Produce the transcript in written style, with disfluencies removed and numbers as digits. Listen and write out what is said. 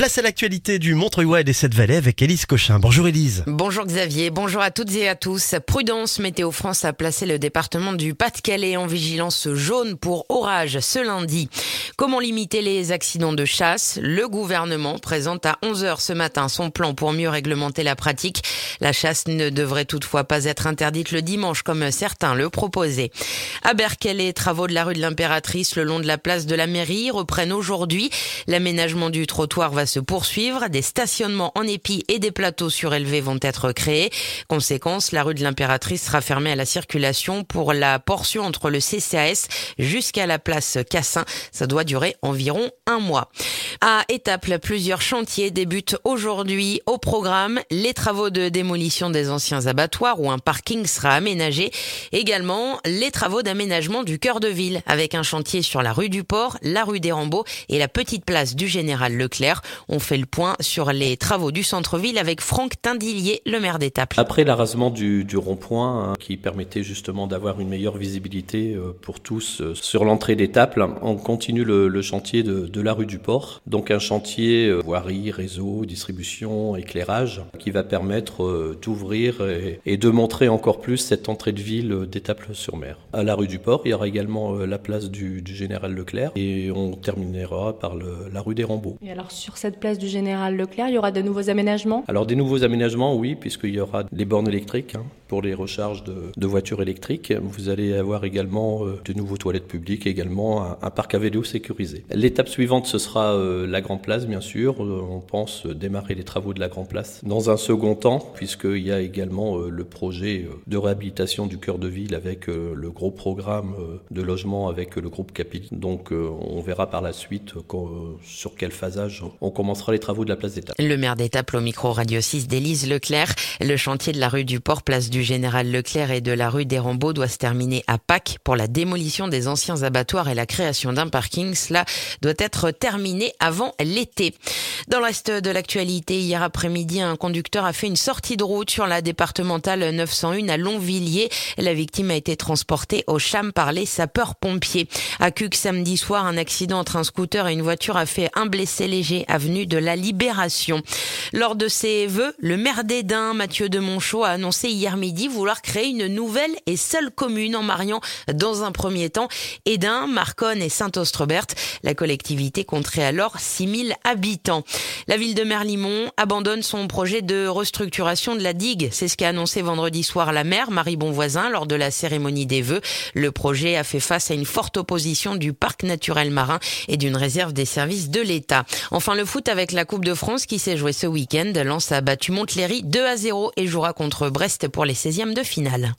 Place à l'actualité du Montreuil et des Sept-Vallées avec Élise Cochin. Bonjour Élise. Bonjour Xavier, bonjour à toutes et à tous. Prudence, Météo France a placé le département du Pas-de-Calais en vigilance jaune pour orage ce lundi. Comment limiter les accidents de chasse ? Le gouvernement présente à 11h ce matin son plan pour mieux réglementer la pratique. La chasse ne devrait toutefois pas être interdite le dimanche comme certains le proposaient. À Berquet, les travaux de la rue de l'Impératrice le long de la place de la mairie reprennent aujourd'hui. L'aménagement du trottoir va se poursuivre. Des stationnements en épi et des plateaux surélevés vont être créés. Conséquence, la rue de l'Impératrice sera fermée à la circulation pour la portion entre le CCAS jusqu'à la place Cassin. Ça doit durer environ un mois. À Étaples, plusieurs chantiers débutent aujourd'hui. Au programme, les travaux de démolition des anciens abattoirs où un parking sera aménagé. Également, les travaux d'aménagement du cœur de ville avec un chantier sur la rue du Port, la rue des Rambeaux et la petite place du Général Leclerc. On fait le point sur les travaux du centre-ville avec Franck Tindillier, le maire d'Étaples. Après l'arasement du rond-point qui permettait justement d'avoir une meilleure visibilité pour tous sur l'entrée d'Étaples, on continue le chantier de la rue du Port. Donc un chantier voirie, réseau, distribution, éclairage qui va permettre d'ouvrir et de montrer encore plus cette entrée de ville d'Étaples-sur-Mer. À la rue du Port, il y aura également la place du Général Leclerc et on terminera par la rue des Rambeaux. Et alors sur cette place du Général Leclerc, il y aura de nouveaux aménagements ? Alors des nouveaux aménagements, oui, puisqu'il y aura des bornes électriques pour les recharges de voitures électriques. Vous allez avoir également de nouveaux toilettes publiques, également un parc à vélo sécurisé. L'étape suivante, ce sera la Grande Place, bien sûr. On pense démarrer les travaux de la Grande Place dans un second temps, puisqu'il y a également le projet de réhabilitation du cœur de ville avec le gros programme de logement avec le groupe Capilli. Donc on verra par la suite sur quel phasage on commencera les travaux de la place d'Étaples. Le maire d'Étaples au micro Radio 6 d'Élise Leclerc. Le chantier de la rue du Port, place du Général Leclerc et de la rue des Rambeaux doit se terminer à Pâques pour la démolition des anciens abattoirs et la création d'un parking. Cela doit être terminé avant l'été. Dans le reste de l'actualité, hier après-midi, un conducteur a fait une sortie de route sur la départementale 901 à Longvilliers. La victime a été transportée au CHAM par les sapeurs-pompiers. À Cuques, samedi soir, un accident entre un scooter et une voiture a fait un blessé léger avenue de la Libération. Lors de ses vœux, le maire d'Hesdin, Mathieu de Monchaux, a annoncé hier midi vouloir créer une nouvelle et seule commune en mariant dans un premier temps Hesdin, Marconne et Saint-Austrebert. La collectivité compterait alors 6000 habitants. La ville de Merlimont abandonne son projet de restructuration de la digue. C'est ce qu'a annoncé vendredi soir la maire, Marie Bonvoisin, lors de la cérémonie des vœux. Le projet a fait face à une forte opposition du parc naturel marin et d'une réserve des services de l'État. Enfin, le foot avec la Coupe de France qui s'est jouée ce week-end. Lens a battu Montlhéry 2-0 et jouera contre Brest pour les 16e de finale.